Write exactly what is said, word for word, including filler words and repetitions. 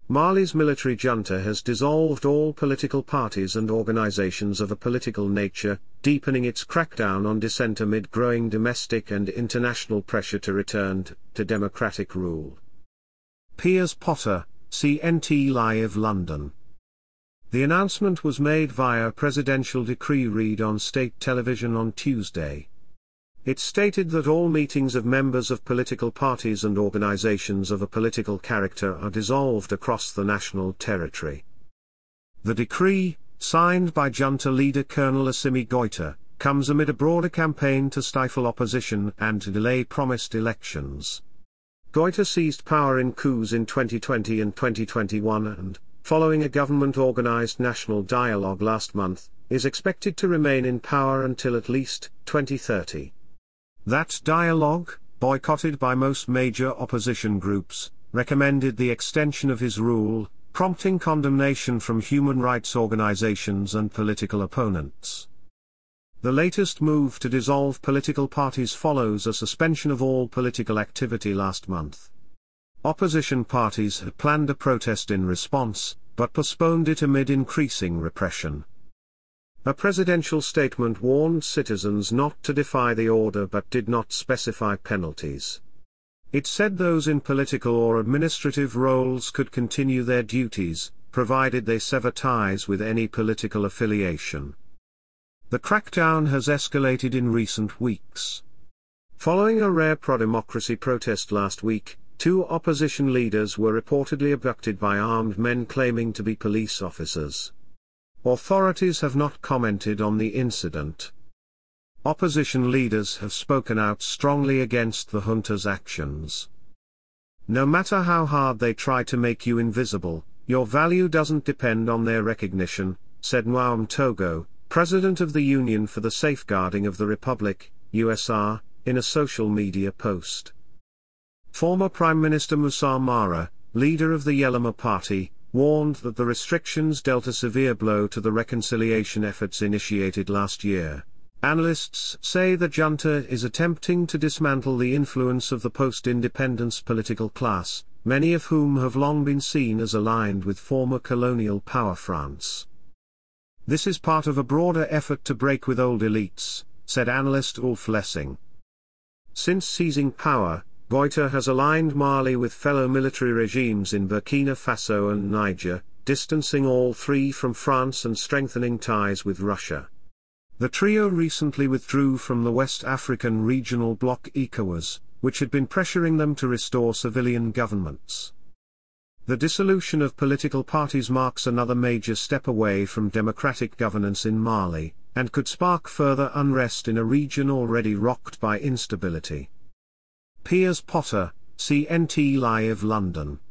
Mali's military junta has dissolved all political parties and organizations of a political nature, deepening its crackdown on dissent amid growing domestic and international pressure to return to democratic rule. Piers Potter, C N T Live London. The announcement was made via a presidential decree read on state television on Tuesday. It stated that all meetings of members of political parties and organizations of a political character are dissolved across the national territory. The decree, signed by junta leader Colonel Assimi Goïta, comes amid a broader campaign to stifle opposition and to delay promised elections. Goïta seized power in coups in twenty twenty and twenty twenty-one and, following a government-organized national dialogue last month, is expected to remain in power until at least twenty thirty. That dialogue, boycotted by most major opposition groups, recommended the extension of his rule, prompting condemnation from human rights organizations and political opponents. The latest move to dissolve political parties follows a suspension of all political activity last month. Opposition parties had planned a protest in response, but postponed it amid increasing repression. A presidential statement warned citizens not to defy the order but did not specify penalties. It said those in political or administrative roles could continue their duties, provided they sever ties with any political affiliation. The crackdown has escalated in recent weeks. Following a rare pro-democracy protest last week, two opposition leaders were reportedly abducted by armed men claiming to be police officers. Authorities have not commented on the incident. Opposition leaders have spoken out strongly against the junta's actions. No matter how hard they try to make you invisible, your value doesn't depend on their recognition, said Nwam Togo, president of the Union for the Safeguarding of the Republic, U S R, in a social media post. Former Prime Minister Moussa Mara, leader of the Yelema Party, warned that the restrictions dealt a severe blow to the reconciliation efforts initiated last year. Analysts say the junta is attempting to dismantle the influence of the post-independence political class, many of whom have long been seen as aligned with former colonial power France. This is part of a broader effort to break with old elites, said analyst Ulf Lessing. Since seizing power, Goïta has aligned Mali with fellow military regimes in Burkina Faso and Niger, distancing all three from France and strengthening ties with Russia. The trio recently withdrew from the West African regional bloc ECOWAS, which had been pressuring them to restore civilian governments. The dissolution of political parties marks another major step away from democratic governance in Mali, and could spark further unrest in a region already rocked by instability. Piers Potter, C N T Live London.